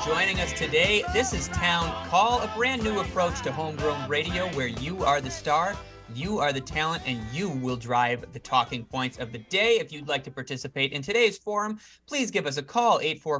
joining us today. This is Town Call, a brand new approach to homegrown radio where you are the star, you are the talent, and you will drive the talking points of the day. If you'd like to participate in today's forum, please give us a call,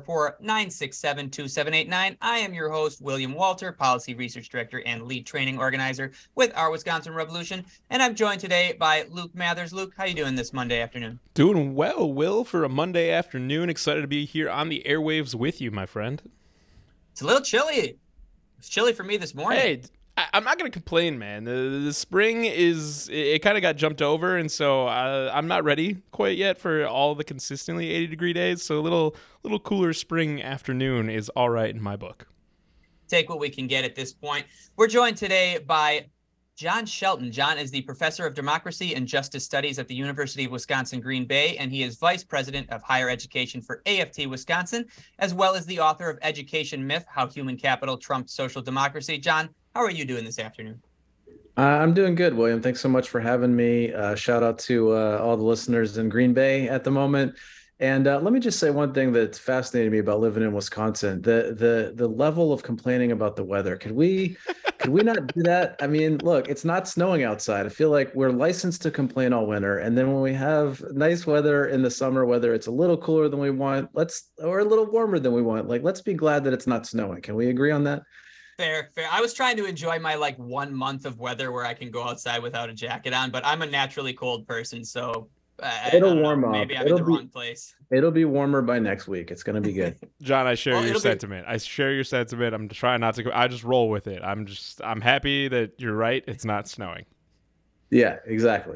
844-967-2789. I am your host, William Walter, Policy Research Director and Lead Training Organizer with our Wisconsin Revolution, and I'm joined today by Luke Mathers. Luke, how you doing this Monday afternoon? Doing well, Will, for a Monday afternoon. Excited to be here on the airwaves with you, my friend. It's a little chilly. It's chilly for me this morning. Hey, I'm not going to complain, man. The spring it kind of got jumped over, and so I'm not ready quite yet for all the consistently 80-degree days, so a little cooler spring afternoon is all right in my book. Take what we can get at this point. We're joined today by John Shelton. John is the Professor of Democracy and Justice Studies at the University of Wisconsin-Green Bay, and he is Vice President of Higher Education for AFT Wisconsin, as well as the author of Education Myth, How Human Capital Trumped Social Democracy. John, how are you doing this afternoon? I'm doing good, William. Thanks so much for having me. Shout out to all the listeners in Green Bay at the moment. And let me just say one thing that's fascinated me about living in Wisconsin: the level of complaining about the weather. Could we not do that? I mean, look, it's not snowing outside. I feel like we're licensed to complain all winter, and then when we have nice weather in the summer, whether it's a little cooler than we want, or a little warmer than we want, let's be glad that it's not snowing. Can we agree on that? Fair. I was trying to enjoy my 1 month of weather where I can go outside without a jacket on, but I'm a naturally cold person, so it'll warm up. Maybe I'm in the wrong place. It'll be warmer by next week. It's going to be good. John, I share your sentiment. I share your sentiment. I'm trying not to. I just roll with it. I'm happy that you're right. It's not snowing. Yeah, exactly.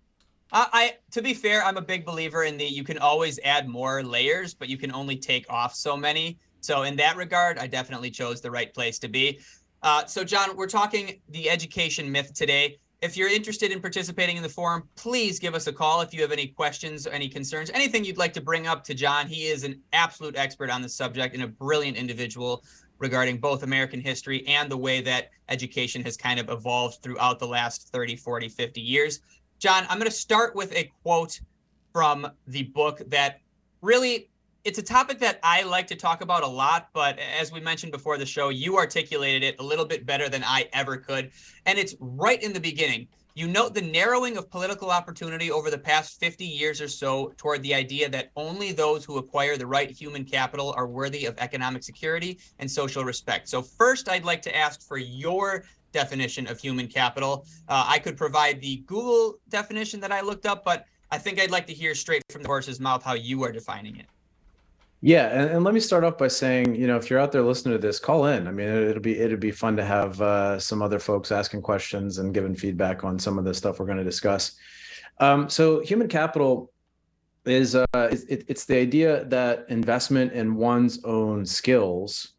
To be fair, I'm a big believer in you can always add more layers, but you can only take off so many. So in that regard, I definitely chose the right place to be. So John, we're talking the education myth today. If you're interested in participating in the forum, please give us a call if you have any questions or any concerns, anything you'd like to bring up to John. He is an absolute expert on the subject and a brilliant individual regarding both American history and the way that education has kind of evolved throughout the last 30, 40, 50 years. John, I'm going to start with a quote from the book that really, it's a topic that I like to talk about a lot, but as we mentioned before the show, you articulated it a little bit better than I ever could. And it's right in the beginning. You note the narrowing of political opportunity over the past 50 years or so toward the idea that only those who acquire the right human capital are worthy of economic security and social respect. So first, I'd like to ask for your definition of human capital. I could provide the Google definition that I looked up, but I think I'd like to hear straight from the horse's mouth how you are defining it. Yeah, and let me start off by saying, if you're out there listening to this, call in. I mean, it'd be fun to have some other folks asking questions and giving feedback on some of the stuff we're going to discuss. So human capital is it's the idea that investment in one's own skills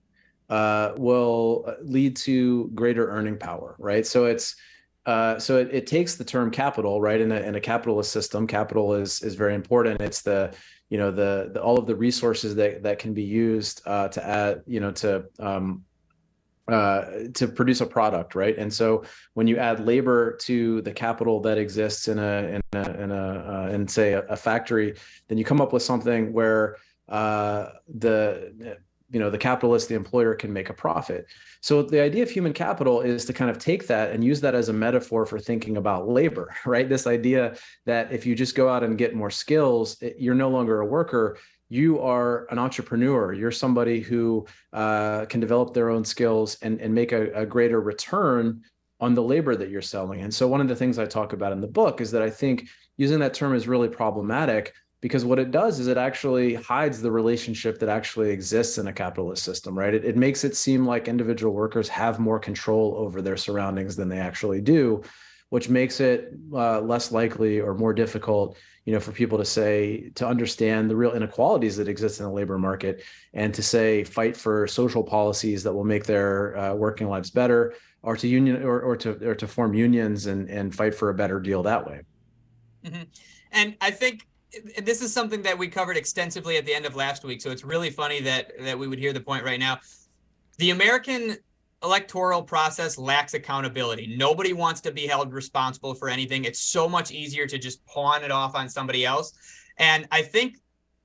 will lead to greater earning power, right? So it takes the term capital, right? In a capitalist system, capital is very important. It's the all of the resources that can be used to add, to produce a product, right? And so when you add labor to the capital that exists in say a factory, then you come up with something where the capitalist, the employer, can make a profit. So the idea of human capital is to kind of take that and use that as a metaphor for thinking about labor, right? This idea that if you just go out and get more skills, you're no longer a worker, you are an entrepreneur. You're somebody who can develop their own skills and make a greater return on the labor that you're selling. And so one of the things I talk about in the book is that I think using that term is really problematic, because what it does is it actually hides the relationship that actually exists in a capitalist system, right? It makes it seem like individual workers have more control over their surroundings than they actually do, which makes it less likely or more difficult, for people to understand the real inequalities that exist in the labor market, and to fight for social policies that will make their working lives better, or to union or to form unions and fight for a better deal that way. Mm-hmm. And I think this is something that we covered extensively at the end of last week, so it's really funny that we would hear the point right now. The American electoral process lacks accountability. Nobody wants to be held responsible for anything. It's so much easier to just pawn it off on somebody else. And I think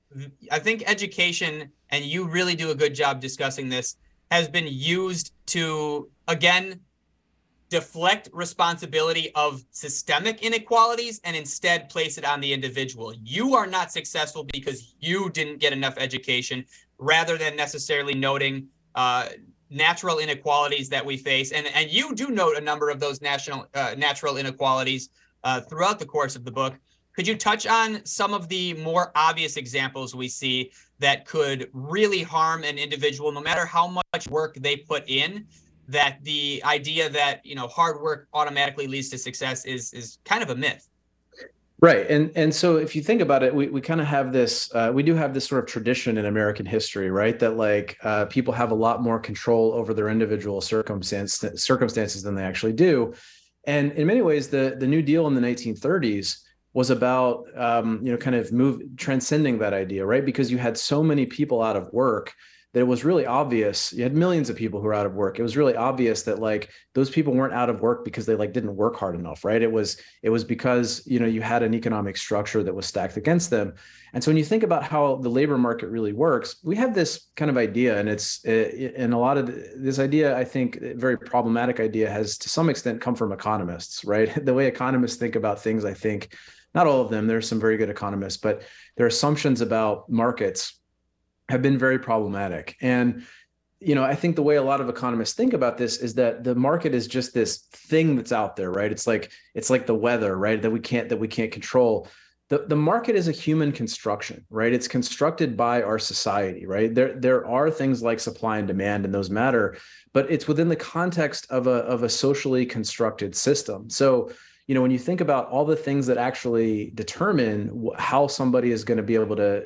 I think education, and you really do a good job discussing this, has been used to, again, deflect responsibility of systemic inequalities and instead place it on the individual. You are not successful because you didn't get enough education, rather than necessarily noting natural inequalities that we face. And you do note a number of those natural inequalities throughout the course of the book. Could you touch on some of the more obvious examples we see that could really harm an individual, no matter how much work they put in? That the idea that, you know, hard work automatically leads to success is kind of a myth. Right. And so if you think about it, we kind of have this, we do have this sort of tradition in American history, right? That like people have a lot more control over their individual circumstances than they actually do. And in many ways, the New Deal in the 1930s was about, kind of transcending that idea, right? Because you had so many people out of work that it was really obvious. You had millions of people who were out of work. It was really obvious that like those people weren't out of work because they like didn't work hard enough, right? It was because, you had an economic structure that was stacked against them. And so when you think about how the labor market really works, we have this kind of idea, and it's and a lot of this idea, I think, a very problematic idea, has to some extent come from economists, right? The way economists think about things, I think, not all of them, there's some very good economists, but their assumptions about markets have been very problematic. And, I think the way a lot of economists think about this is that the market is just this thing that's out there, right? It's like the weather, right? That we can't control. The market is a human construction, right? It's constructed by our society, right? There are things like supply and demand, and those matter, but it's within the context of a socially constructed system. So, when you think about all the things that actually determine how somebody is going to be able to,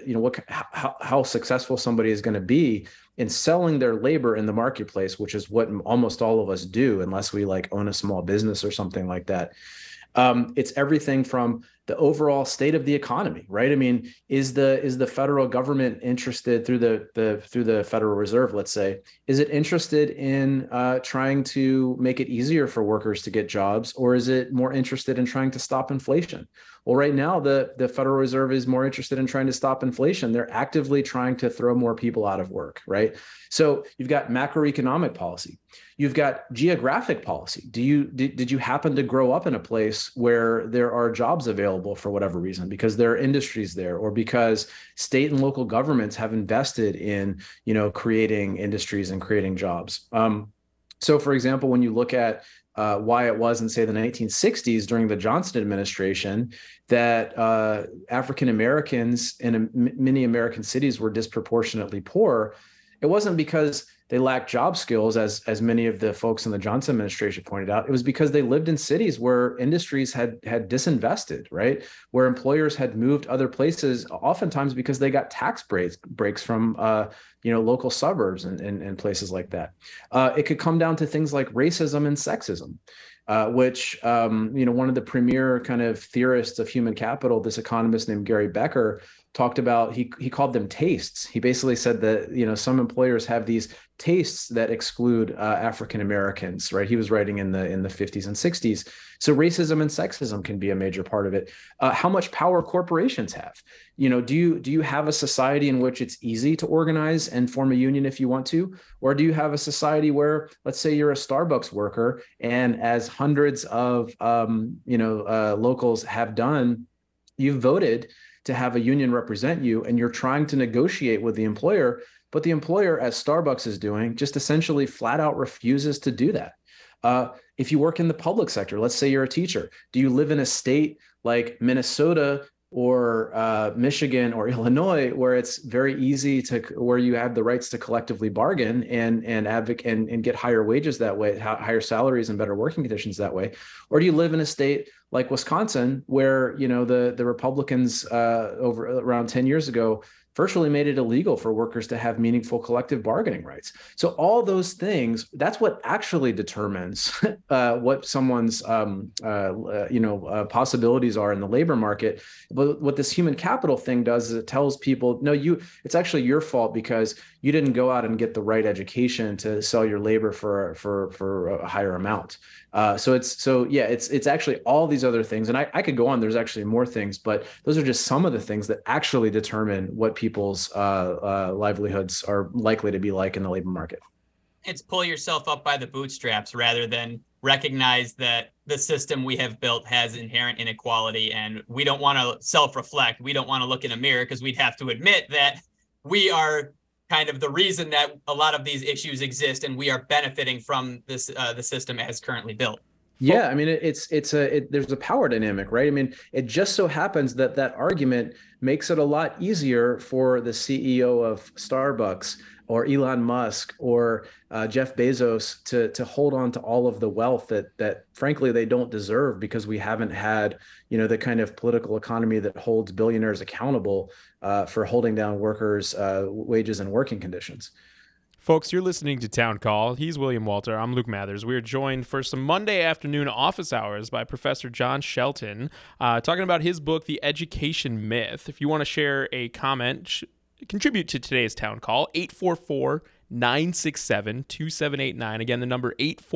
how successful somebody is going to be in selling their labor in the marketplace, which is what almost all of us do, unless we like own a small business or something like that. It's everything from the overall state of the economy, right? I mean, is the federal government interested through the Federal Reserve, let's say, is it interested in trying to make it easier for workers to get jobs, or is it more interested in trying to stop inflation? Well, right now, the Federal Reserve is more interested in trying to stop inflation. They're actively trying to throw more people out of work, right? So you've got macroeconomic policy. You've got geographic policy. Did you happen to grow up in a place where there are jobs available for whatever reason, because there are industries there, or because state and local governments have invested in, creating industries and creating jobs? So, for example, when you look at why it was in, say, the 1960s during the Johnson administration that African Americans in many American cities were disproportionately poor, it wasn't because they lacked job skills, as many of the folks in the Johnson administration pointed out. It was because they lived in cities where industries had disinvested, right? Where employers had moved other places, oftentimes because they got tax breaks from local suburbs and places like that. It could come down to things like racism and sexism, which one of the premier kind of theorists of human capital, this economist named Gary Becker, talked about. He called them tastes. He basically said that some employers have these tastes that exclude African Americans, right? He was writing in the 50s and 60s. So racism and sexism can be a major part of it. How much power corporations have? Do you have a society in which it's easy to organize and form a union if you want to, or do you have a society where, let's say, you're a Starbucks worker, and as hundreds of locals have done, you voted to have a union represent you, and you're trying to negotiate with the employer, but the employer, as Starbucks is doing, just essentially flat out refuses to do that. If you work in the public sector, let's say you're a teacher, do you live in a state like Minnesota or Michigan or Illinois, where it's very easy where you have the rights to collectively bargain and advocate and get higher wages that way, higher salaries and better working conditions that way? Or do you live in a state like Wisconsin, where the Republicans over around 10 years ago virtually made it illegal for workers to have meaningful collective bargaining rights? So all those things, that's what actually determines what someone's possibilities are in the labor market. But what this human capital thing does is it tells people, no, it's actually your fault because you didn't go out and get the right education to sell your labor for a higher amount. It's actually all these other things, and I could go on. There's actually more things, but those are just some of the things that actually determine what people's livelihoods are likely to be like in the labor market. It's pull yourself up by the bootstraps rather than recognize that the system we have built has inherent inequality, and we don't want to self-reflect. We don't want to look in a mirror because we'd have to admit that we are kind of the reason that a lot of these issues exist, and we are benefiting from this the system as currently built. Yeah, I mean, there's a power dynamic, right? I mean, it just so happens that that argument makes it a lot easier for the CEO of Starbucks or Elon Musk or Jeff Bezos to hold on to all of the wealth that frankly they don't deserve, because we haven't had, the kind of political economy that holds billionaires accountable for holding down workers' wages and working conditions. Folks, you're listening to Town Call. He's William Walter. I'm Luke Mathers. We are joined for some Monday afternoon office hours by Professor John Shelton, talking about his book, The Education Myth. If you want to share a comment, contribute to today's Town Call, 844-967-2789. Again, the number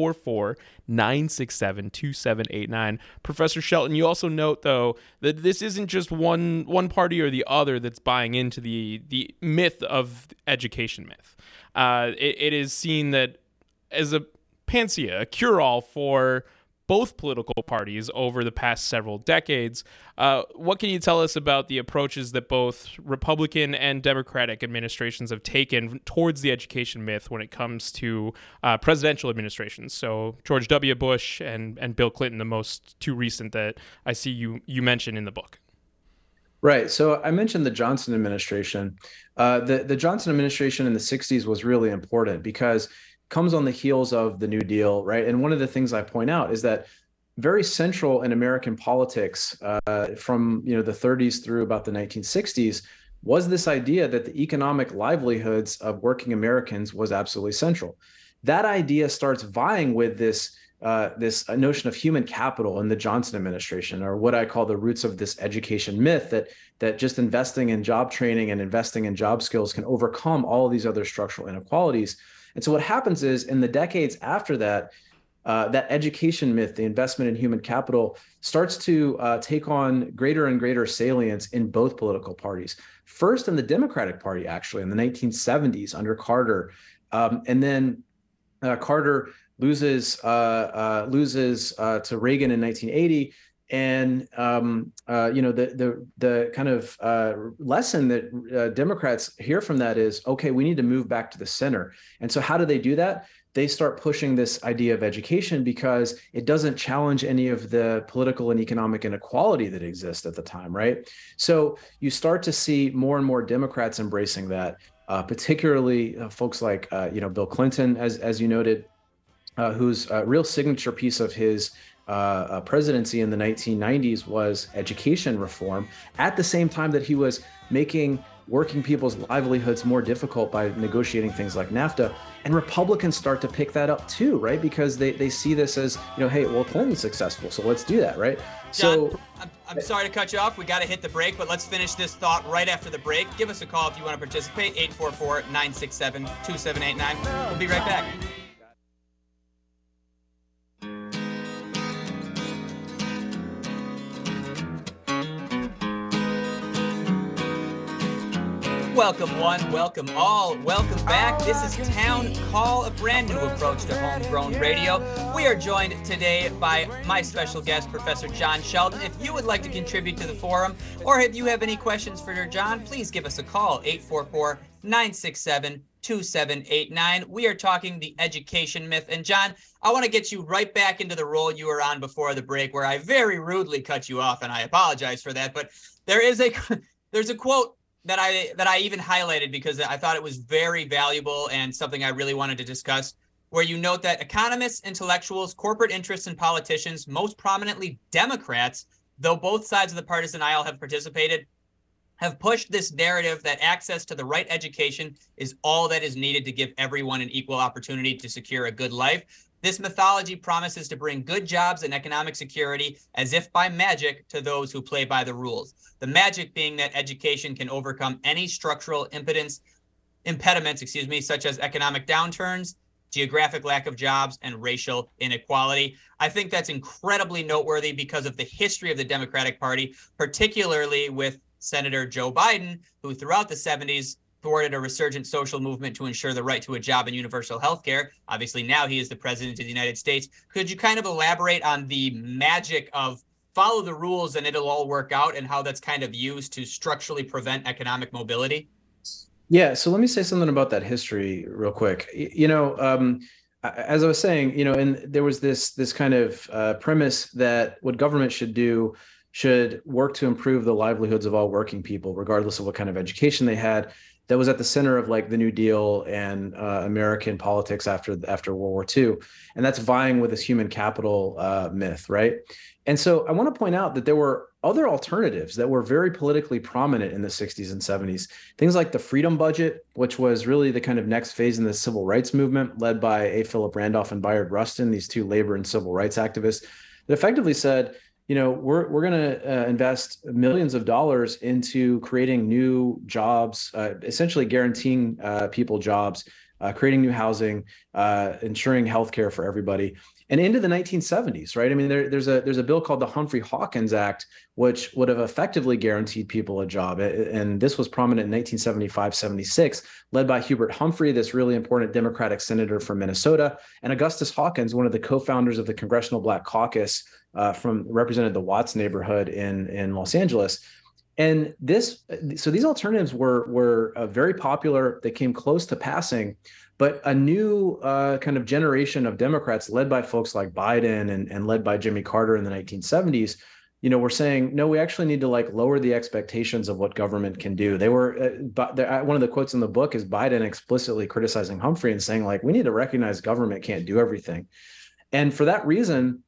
844-967-2789. Professor Shelton, you also note, though, that this isn't just one party or the other that's buying into the myth of education myth. It is seen that as a panacea, a cure-all for both political parties over the past several decades. What can you tell us about the approaches that both Republican and Democratic administrations have taken towards the education myth when it comes to presidential administrations? So George W. Bush and Bill Clinton, the most two recent that I see you mention in the book. Right. So I mentioned the Johnson administration. The Johnson administration in the 60s was really important because it comes on the heels of the New Deal, right? And one of the things I point out is that very central in American politics from the 30s through about the 1960s was this idea that the economic livelihoods of working Americans was absolutely central. That idea starts vying with this notion of human capital in the Johnson administration, or what I call the roots of this education myth, that just investing in job training and investing in job skills can overcome all of these other structural inequalities. And so what happens is, in the decades after that, that education myth, the investment in human capital, starts to take on greater and greater salience in both political parties. First in the Democratic Party, actually, in the 1970s under Carter, and then Carter loses to Reagan in 1980, and the kind of lesson that Democrats hear from that is, okay, we need to move back to the center. And so how do they do that? They start pushing this idea of education because it doesn't challenge any of the political and economic inequality that exists at the time, right? So you start to see more and more Democrats embracing that, particularly folks like Bill Clinton, as you noted, whose real signature piece of his presidency in the 1990s was education reform, at the same time that he was making working people's livelihoods more difficult by negotiating things like NAFTA. And Republicans start to pick that up too, right? Because they see this as, hey, well, Clinton's successful, so let's do that, right? John, so I'm sorry to cut you off. We got to hit the break, but let's finish this thought right after the break. Give us a call if you want to participate, 844-967-2789. We'll be right back. Welcome one, welcome all, welcome back. This is Town Call, a brand new approach to homegrown radio. We are joined today by my special guest, Professor John Shelton. If you would like to contribute to the forum, or if you have any questions for John, please give us a call, 844-967-2789. We are talking the education myth. And John, I want to get you right back into the role you were on before the break, where I very rudely cut you off, and I apologize for that. But there's a quote that I even highlighted because I thought it was very valuable and something I really wanted to discuss, where you note that economists, intellectuals, corporate interests, and politicians, most prominently Democrats, though both sides of the partisan aisle have participated, have pushed this narrative that access to the right education is all that is needed to give everyone an equal opportunity to secure a good life. This mythology promises to bring good jobs and economic security as if by magic to those who play by the rules. The magic being that education can overcome any structural impediments, such as economic downturns, geographic lack of jobs, and racial inequality. I think that's incredibly noteworthy because of the history of the Democratic Party, particularly with Senator Joe Biden, who throughout the 70s thwarted a resurgent social movement to ensure the right to a job and universal health care. Obviously, now he is the president of the United States. Could you kind of elaborate on the magic of follow the rules and it'll all work out, and how that's kind of used to structurally prevent economic mobility? Yeah, so let me say something about that history real quick. As I was saying, and there was this kind of premise that what government should do should work to improve the livelihoods of all working people, regardless of what kind of education they had. That was at the center of like the New Deal and American politics after World War II, and that's vying with this human capital myth, right? And so I want to point out that there were other alternatives that were very politically prominent in the 60s and 70s. Things like the Freedom Budget, which was really the kind of next phase in the civil rights movement, led by A. Philip Randolph and Bayard Rustin, these two labor and civil rights activists, that effectively said, we're going to invest millions of dollars into creating new jobs, essentially guaranteeing people jobs, creating new housing, ensuring healthcare for everybody. And into the 1970s, right? I mean, there's a bill called the Humphrey-Hawkins Act, which would have effectively guaranteed people a job. And this was prominent in 1975-76, led by Hubert Humphrey, this really important Democratic senator from Minnesota, and Augustus Hawkins, one of the co-founders of the Congressional Black Caucus, represented the Watts neighborhood in Los Angeles. And so these alternatives were very popular. They came close to passing. But a new kind of generation of Democrats, led by folks like Biden and led by Jimmy Carter in the 1970s, were saying, no, we actually need to lower the expectations of what government can do. They were one of the quotes in the book is Biden explicitly criticizing Humphrey and saying, we need to recognize government can't do everything. And for that reason,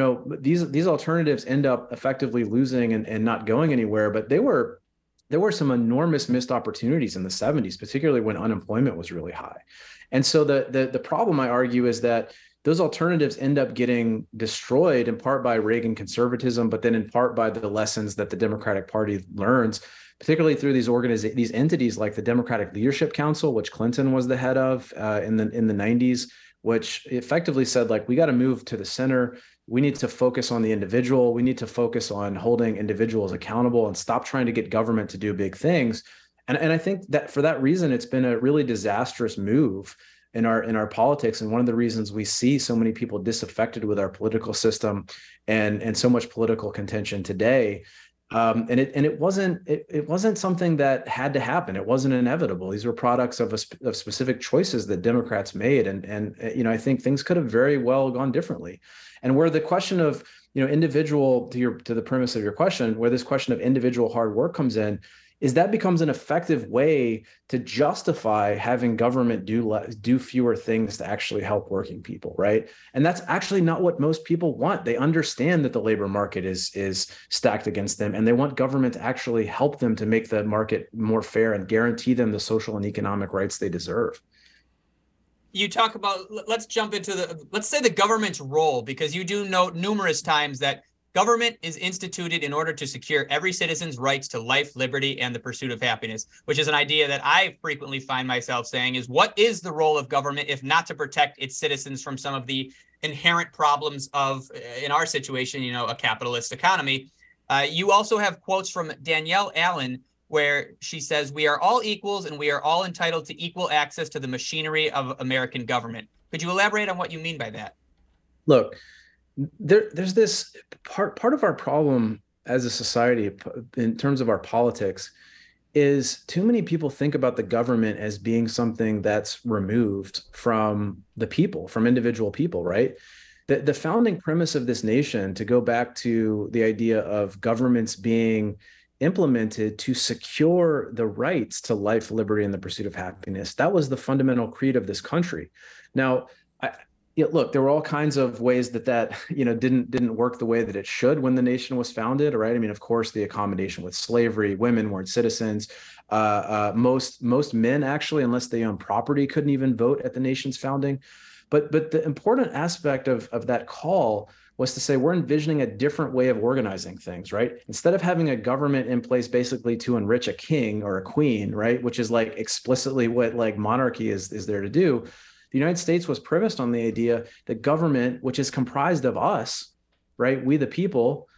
these alternatives end up effectively losing and not going anywhere. But there were some enormous missed opportunities in the 70s, particularly when unemployment was really high. And so the problem, I argue, is that those alternatives end up getting destroyed in part by Reagan conservatism, but then in part by the lessons that the Democratic Party learns, particularly through these entities like the Democratic Leadership Council, which Clinton was the head of in the 90s, which effectively said, we got to move to the center. We need to focus on the individual. We need to focus on holding individuals accountable and stop trying to get government to do big things. And I think that for that reason, it's been a really disastrous move in our politics. And one of the reasons we see so many people disaffected with our political system and so much political contention today. And it wasn't something that had to happen. It wasn't inevitable. These were products of specific choices that Democrats made. And I think things could have very well gone differently. And where the question of, individual to the premise of your question, where this question of individual hard work comes in, is that becomes an effective way to justify having government do fewer things to actually help working people, right? And that's actually not what most people want. They understand that the labor market is stacked against them, and they want government to actually help them to make the market more fair and guarantee them the social and economic rights they deserve. You talk about, let's jump into let's say the government's role, because you do note numerous times that government is instituted in order to secure every citizen's rights to life, liberty, and the pursuit of happiness, which is an idea that I frequently find myself saying is, what is the role of government if not to protect its citizens from some of the inherent problems of, in our situation, a capitalist economy? You also have quotes from Danielle Allen where she says, "We are all equals and we are all entitled to equal access to the machinery of American government." Could you elaborate on what you mean by that? Look, there's this part of our problem as a society in terms of our politics is too many people think about the government as being something that's removed from the people, from individual people, right? The founding premise of this nation, to go back to the idea of governments being implemented to secure the rights to life, liberty, and the pursuit of happiness, that was the fundamental creed of this country. Now, look, there were all kinds of ways that didn't work the way that it should when the nation was founded, right? I mean, of course, the accommodation with slavery, women weren't citizens. Most men, actually, unless they owned property, couldn't even vote at the nation's founding. But the important aspect of that call was to say, we're envisioning a different way of organizing things, right? Instead of having a government in place basically to enrich a king or a queen, right, which is explicitly what monarchy is there to do, The United States was premised on the idea that government, which is comprised of us, right, we the people,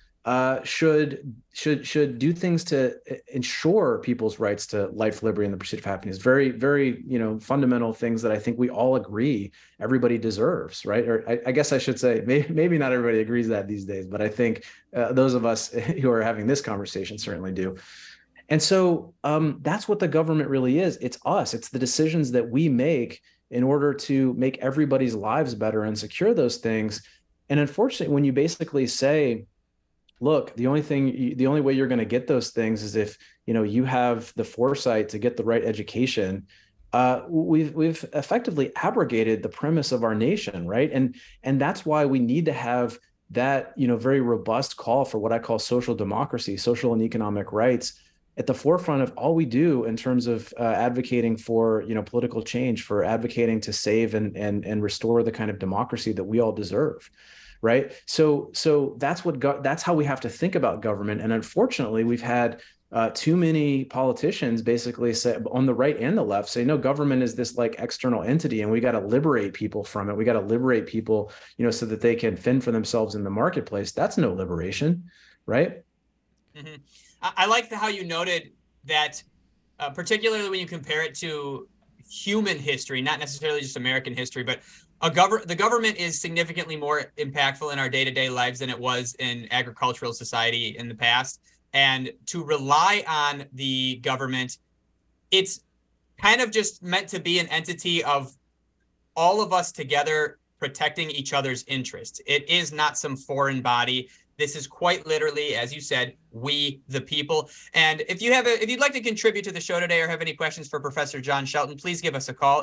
should do things to ensure people's rights to life, liberty, and the pursuit of happiness. Very, very, fundamental things that I think we all agree everybody deserves, right? Or I guess I should say, maybe not everybody agrees that these days, but I think those of us who are having this conversation certainly do. And so that's what the government really is. It's us. It's the decisions that we make in order to make everybody's lives better and secure those things. And unfortunately, when you basically say, look, the only way you're going to get those things is if you have the foresight to get the right education. We've effectively abrogated the premise of our nation, right? And that's why we need to have that very robust call for what I call social democracy, social and economic rights, at the forefront of all we do in terms of advocating for political change, for advocating to save and restore the kind of democracy that we all deserve. Right. So that's how we have to think about government. And unfortunately, we've had too many politicians basically say, on the right and the left, say, no, government is this like external entity and we got to liberate people from it. We got to liberate people, so that they can fend for themselves in the marketplace. That's no liberation. Right. Mm-hmm. I like how you noted that, particularly when you compare it to human history, not necessarily just American history, but the government is significantly more impactful in our day-to-day lives than it was in agricultural society in the past. And to rely on the government, it's kind of just meant to be an entity of all of us together protecting each other's interests. It is not some foreign body. This is quite literally, as you said, we the people. And if you'd like to contribute to the show today or have any questions for Professor John Shelton, please give us a call,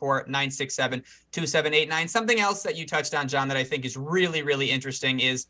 844-967-2789. Something else that you touched on, John, that I think is really, really interesting is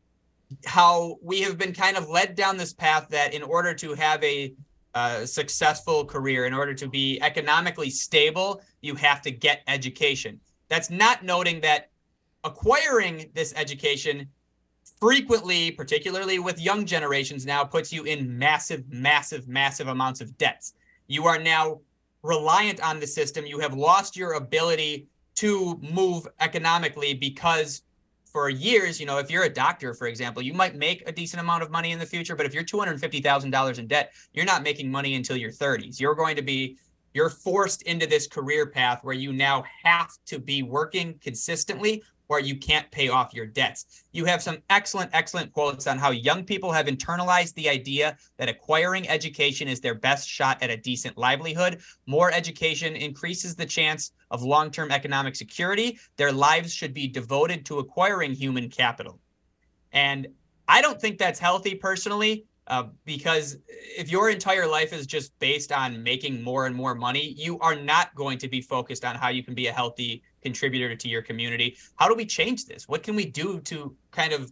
how we have been kind of led down this path that in order to have a successful career, in order to be economically stable, you have to get education. That's not noting that acquiring this education frequently, particularly with young generations now, puts you in massive, massive, massive amounts of debts. You are now reliant on the system. You have lost your ability to move economically because for years, if you're a doctor, for example, you might make a decent amount of money in the future, but if you're $250,000 in debt, you're not making money until your 30s. You're forced into this career path where you now have to be working consistently or you can't pay off your debts. You have some excellent, excellent quotes on how young people have internalized the idea that acquiring education is their best shot at a decent livelihood. More education increases the chance of long-term economic security. Their lives should be devoted to acquiring human capital. And I don't think that's healthy personally, because if your entire life is just based on making more and more money, you are not going to be focused on how you can be a healthy contributor to your community. How do we change this? What can we do to kind of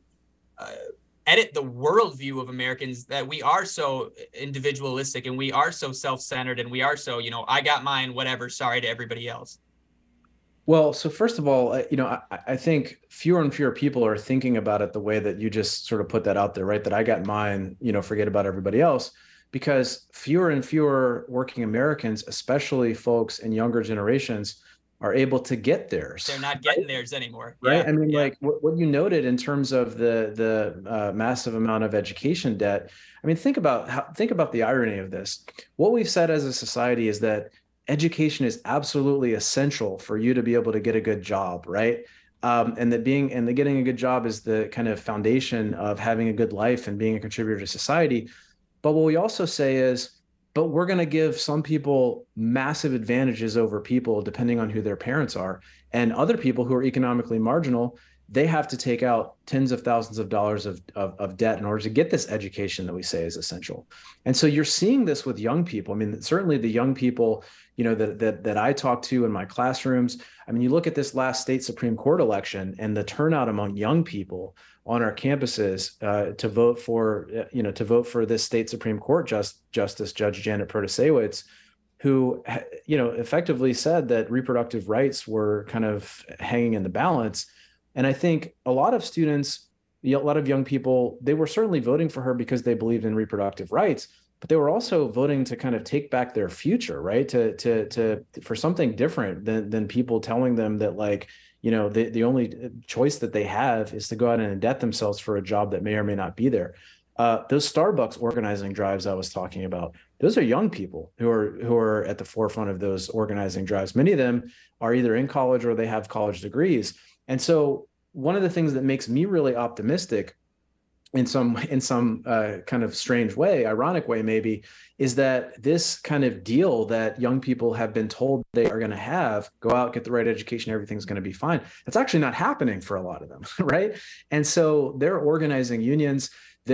edit the worldview of Americans that we are so individualistic and we are so self-centered and we are so, I got mine, whatever, sorry to everybody else? Well, so first of all, I think fewer and fewer people are thinking about it the way that you just sort of put that out there, right? That I got mine, forget about everybody else, because fewer and fewer working Americans, especially folks in younger generations, are able to get theirs. They're not getting theirs anymore. Right. Yeah. I mean, like what you noted in terms of the massive amount of education debt. I mean, think about the irony of this. What we've said as a society is that education is absolutely essential for you to be able to get a good job, right? And getting a good job is the kind of foundation of having a good life and being a contributor to society. But what we also say is, but we're going to give some people massive advantages over people depending on who their parents are, and other people who are economically marginal, they have to take out tens of thousands of dollars of debt in order to get this education that we say is essential. And so you're seeing this with young people. I mean, certainly the young people, that I talk to in my classrooms. I mean, you look at this last state Supreme Court election and the turnout among young people on our campuses to vote for this state Supreme Court Justice Judge Janet Protasiewicz, who, effectively said that reproductive rights were kind of hanging in the balance. And I think a lot of students, a lot of young people, they were certainly voting for her because they believed in reproductive rights, but they were also voting to kind of take back their future, right? To for something different than people telling them that, like, the only choice that they have is to go out and indebt themselves for a job that may or may not be there. Those Starbucks organizing drives I was talking about, those are young people who are at the forefront of those organizing drives. Many of them are either in college or they have college degrees. And so one of the things that makes me really optimistic in some kind of strange way, ironic way maybe, is that this kind of deal that young people have been told they are going to have, go out, get the right education, everything's going to be fine, that's actually not happening for a lot of them, right? And so they're organizing unions.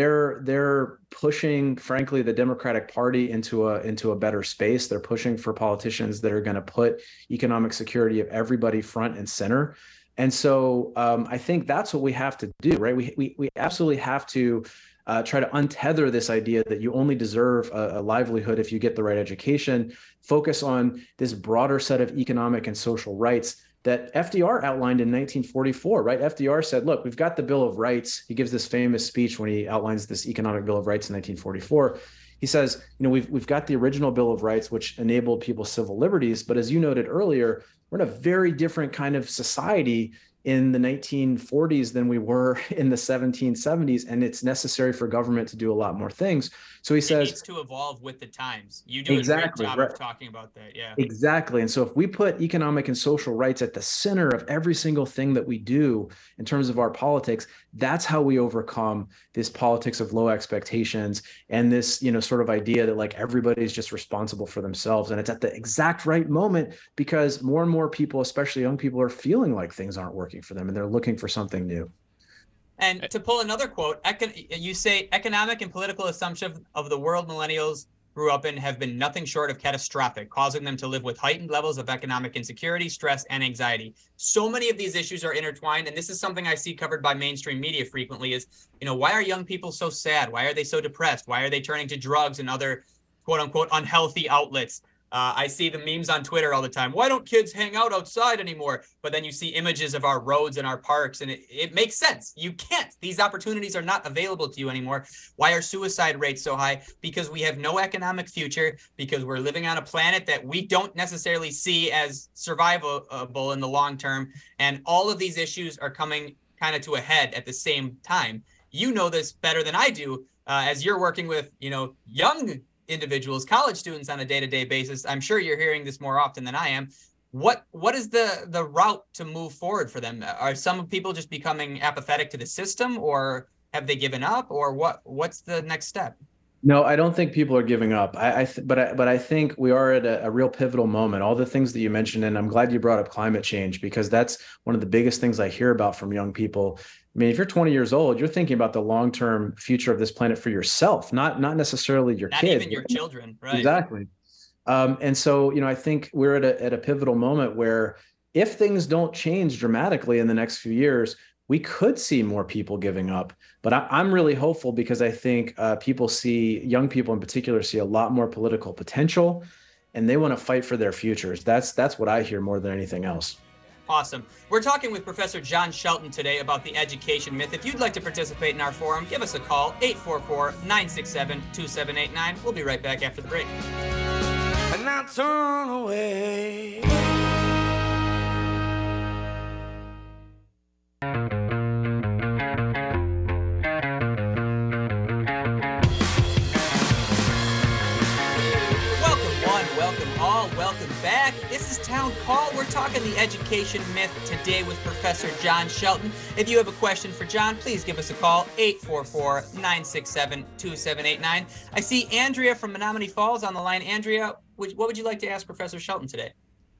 They're pushing, frankly, the Democratic Party into a better space. They're pushing for politicians that are going to put economic security of everybody front and center. And so I think that's what we have to do, right? We absolutely have to try to untether this idea that you only deserve a livelihood if you get the right education, focus on this broader set of economic and social rights that FDR outlined in 1944, right? FDR said, look, we've got the Bill of Rights. He gives this famous speech when he outlines this economic Bill of Rights in 1944. He says, we've got the original Bill of Rights, which enabled people's civil liberties. But as you noted earlier, we're in a very different kind of society in the 1940s than we were in the 1770s, and it's necessary for government to do a lot more things. So he says it needs to evolve with the times. You do a great job of talking about that. Yeah, exactly. And so if we put economic and social rights at the center of every single thing that we do in terms of our politics, that's how we overcome this politics of low expectations and this, sort of idea that, like, everybody's just responsible for themselves. And it's at the exact right moment because more and more people, especially young people, are feeling like things aren't working for them and they're looking for something new. And to pull another quote, you say economic and political assumptions of the world millennials grew up in have been nothing short of catastrophic, causing them to live with heightened levels of economic insecurity, stress, and anxiety. So many of these issues are intertwined, and this is something I see covered by mainstream media frequently is, why are young people so sad? Why are they so depressed? Why are they turning to drugs and other quote-unquote unhealthy outlets? I see the memes on Twitter all the time. Why don't kids hang out outside anymore? But then you see images of our roads and our parks, and it makes sense. You can't. These opportunities are not available to you anymore. Why are suicide rates so high? Because we have no economic future, because we're living on a planet that we don't necessarily see as survivable in the long term. And all of these issues are coming kind of to a head at the same time. You know this better than I do, as you're working with, young individuals, college students on a day-to-day basis. I'm sure you're hearing this more often than I am. What is the route to move forward for them? Are some people just becoming apathetic to the system, or have they given up, or what's the next step? No, I don't think people are giving up. But I think we are at a real pivotal moment. All the things that you mentioned, and I'm glad you brought up climate change, because that's one of the biggest things I hear about from young people. I mean, if you're 20 years old, you're thinking about the long-term future of this planet for yourself, not necessarily your kids. Not even your children, right? Exactly. And so, I think we're at a pivotal moment where if things don't change dramatically in the next few years, we could see more people giving up. But I'm really hopeful because I think young people in particular, see a lot more political potential, and they want to fight for their futures. That's what I hear more than anything else. Awesome. We're talking with Professor John Shelton today about the education myth. If you'd like to participate in our forum, give us a call, 844-967-2789. We'll be right back after the break. And I turn away. Welcome back. This is Town Call. We're talking the education myth today with Professor John Shelton. If you have a question for John, please give us a call, 844-967-2789. I see Andrea from Menomonee Falls on the line. Andrea, what would you like to ask Professor Shelton today?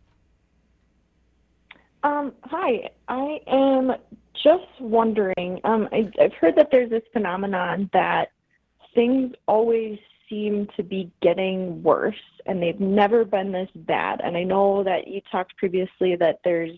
Hi, I am just wondering, I've heard that there's this phenomenon that things always seem to be getting worse, and they've never been this bad. And I know that you talked previously that there's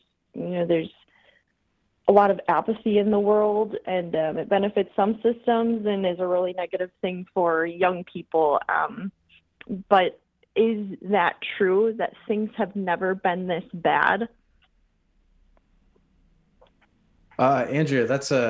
a lot of apathy in the world, and it benefits some systems and is a really negative thing for young people. But is that true, that things have never been this bad? Andrea, that's a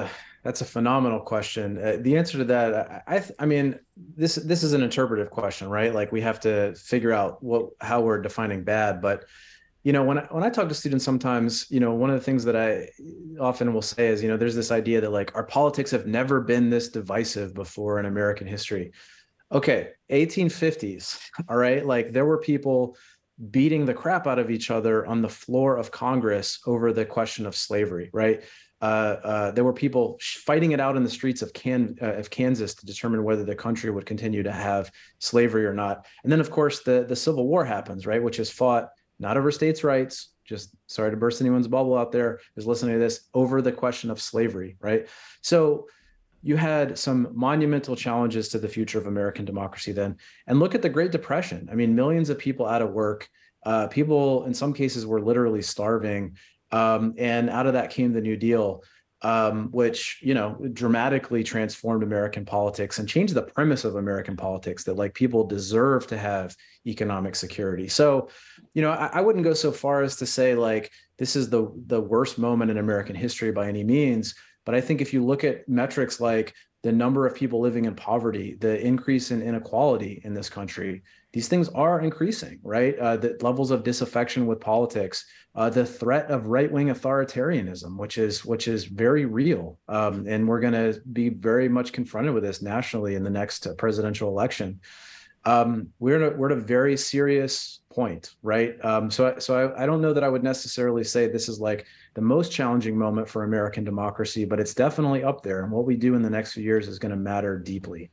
That's a phenomenal question. The answer to that, I mean, this is an interpretive question, right? Like we have to figure out how we're defining bad. But when I talk to students, sometimes one of the things that I often will say is there's this idea that like our politics have never been this divisive before in American history. Okay, 1850s, all right, like there were people beating the crap out of each other on the floor of Congress over the question of slavery, right? There were people fighting it out in the streets of Kansas to determine whether the country would continue to have slavery or not. And then, of course, the Civil War happens, right, which is fought not over states' rights, just sorry to burst anyone's bubble out there who's listening to this, over the question of slavery, right? So you had some monumental challenges to the future of American democracy then. And look at the Great Depression. I mean, millions of people out of work. People, in some cases, were literally starving. And out of that came the New Deal, which, dramatically transformed American politics and changed the premise of American politics that like people deserve to have economic security. So, I wouldn't go so far as to say like this is the worst moment in American history by any means. But I think if you look at metrics like the number of people living in poverty, the increase in inequality in this country, these things are increasing, right? The levels of disaffection with politics, the threat of right-wing authoritarianism, which is very real, and we're going to be very much confronted with this nationally in the next presidential election. We're at a very serious point, right? So I don't know that I would necessarily say this is like the most challenging moment for American democracy, but it's definitely up there. And what we do in the next few years is going to matter deeply.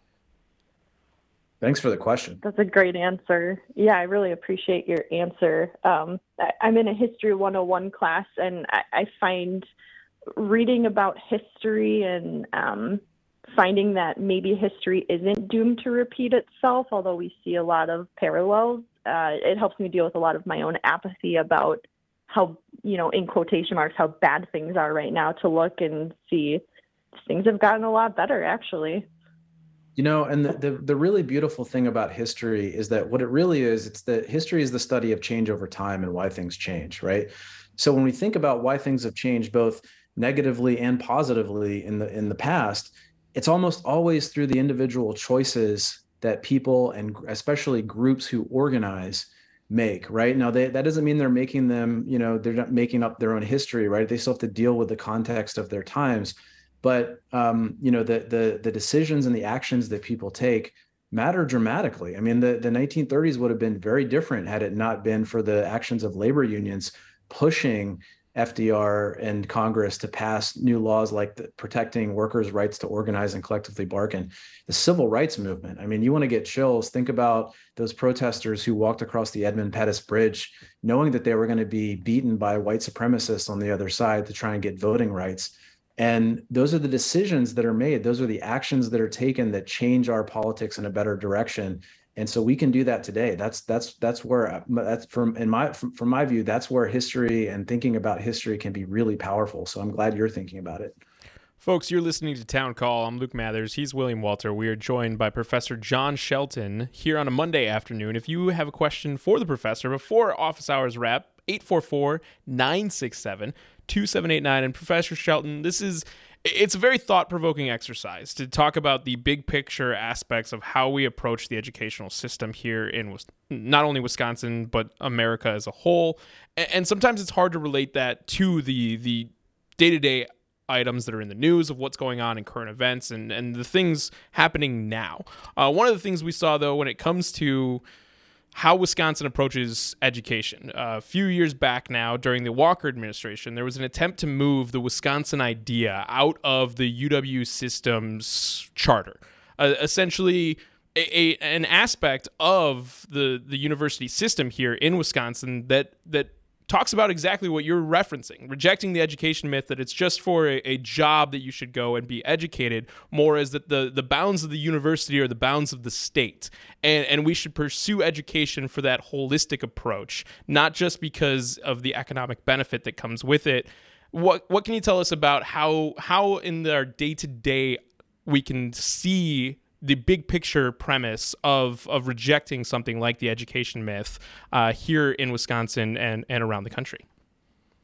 Thanks for the question. That's a great answer. Yeah, I really appreciate your answer. I'm in a History 101 class, and I find reading about history and finding that maybe history isn't doomed to repeat itself, although we see a lot of parallels. It helps me deal with a lot of my own apathy about how, in quotation marks, how bad things are right now, to look and see things have gotten a lot better, actually. And the really beautiful thing about history is that what it really is, it's that history is the study of change over time and why things change, right? So when we think about why things have changed both negatively and positively in the past, it's almost always through the individual choices that people and especially groups who organize make, right? Now, that doesn't mean they're making them, they're not making up their own history, right? They still have to deal with the context of their times. But, the decisions and the actions that people take matter dramatically. I mean, the 1930s would have been very different had it not been for the actions of labor unions pushing FDR and Congress to pass new laws like protecting workers' rights to organize and collectively bargain. The civil rights movement. I mean, you want to get chills. Think about those protesters who walked across the Edmund Pettus Bridge, knowing that they were going to be beaten by white supremacists on the other side to try and get voting rights. And those are the decisions that are made. Those are the actions that are taken that change our politics in a better direction. And so we can do that today. That's from my view, that's where history and thinking about history can be really powerful. So I'm glad you're thinking about it. Folks, you're listening to Town Call. I'm Luke Mathers. He's William Walter. We are joined by Professor John Shelton here on a Monday afternoon. If you have a question for the professor before office hours wrap, 844-967-2789. And Professor Shelton, it's a very thought-provoking exercise to talk about the big picture aspects of how we approach the educational system here in not only Wisconsin, but America as a whole. And sometimes it's hard to relate that to the day-to-day items that are in the news of what's going on in current events and the things happening now. One of the things we saw, though, when it comes to how Wisconsin approaches education. A few years back now, during the Walker administration, there was an attempt to move the Wisconsin idea out of the UW system's charter. Essentially, an aspect of the university system here in Wisconsin that talks about exactly what you're referencing, rejecting the education myth that it's just for a job that you should go and be educated, more as that the bounds of the university are the bounds of the state. And we should pursue education for that holistic approach, not just because of the economic benefit that comes with it. What can you tell us about how in our day-to-day we can see the big picture premise of rejecting something like the education myth here in Wisconsin and around the country?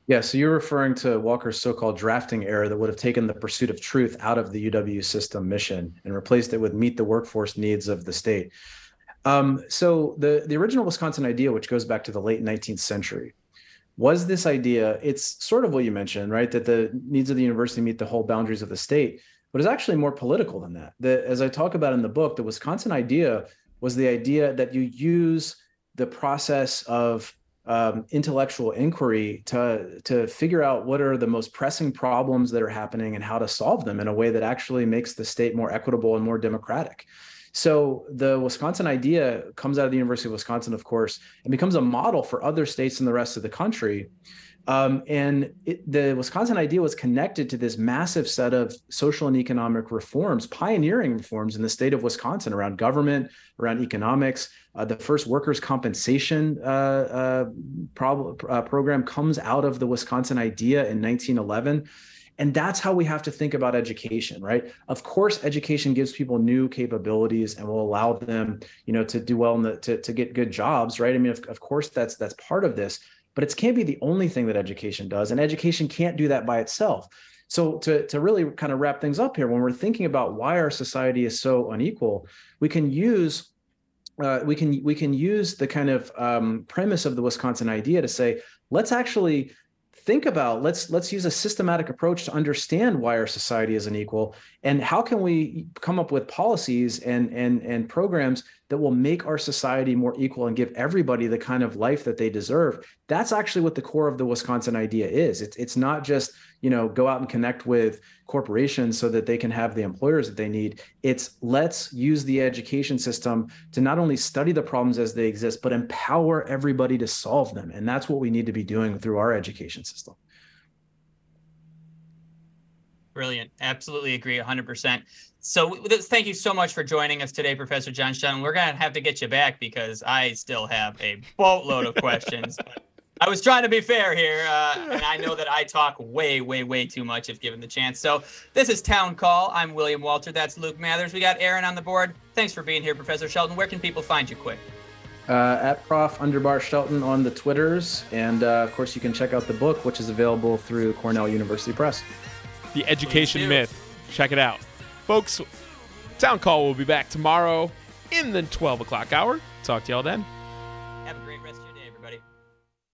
Yeah, so you're referring to Walker's so-called drafting error that would have taken the pursuit of truth out of the UW system mission and replaced it with meet the workforce needs of the state. So the original Wisconsin idea, which goes back to the late 19th century, was this idea. It's sort of what you mentioned, right? That the needs of the university meet the whole boundaries of the state, but it's actually more political than that. As I talk about in the book, the Wisconsin idea was the idea that you use the process of intellectual inquiry to figure out what are the most pressing problems that are happening and how to solve them in a way that actually makes the state more equitable and more democratic. So the Wisconsin idea comes out of the University of Wisconsin, of course, and becomes a model for other states in the rest of the country. The Wisconsin idea was connected to this massive set of social and economic reforms, pioneering reforms in the state of Wisconsin around government, around economics. The first workers' compensation program comes out of the Wisconsin idea in 1911. And that's how we have to think about education, right? Of course, education gives people new capabilities and will allow them, to do well to get good jobs, right? I mean, of course, that's part of this. But it can't be the only thing that education does, and education can't do that by itself. So to really kind of wrap things up here, when we're thinking about why our society is so unequal, we can use the kind of premise of the Wisconsin idea to say, let's actually think about, let's use a systematic approach to understand why our society is unequal, and how can we come up with policies and programs that will make our society more equal and give everybody the kind of life that they deserve. That's actually what the core of the Wisconsin idea is. It's not just, go out and connect with corporations so that they can have the employers that they need. It's let's use the education system to not only study the problems as they exist, but empower everybody to solve them. And that's what we need to be doing through our education system. Brilliant. Absolutely agree 100%. So thank you so much for joining us today, Professor John Shelton. We're going to have to get you back because I still have a boatload of questions. But I was trying to be fair here, and I know that I talk way, way, way too much if given the chance. So this is Town Call. I'm William Walter. That's Luke Mathers. We got Aaron on the board. Thanks for being here, Professor Shelton. Where can people find you quick? At Prof_Shelton on the Twitters. And of course, you can check out the book, which is available through Cornell University Press. The Education Myth. Check it out. Folks, Town Call will be back tomorrow in the 12 o'clock hour. Talk to y'all then.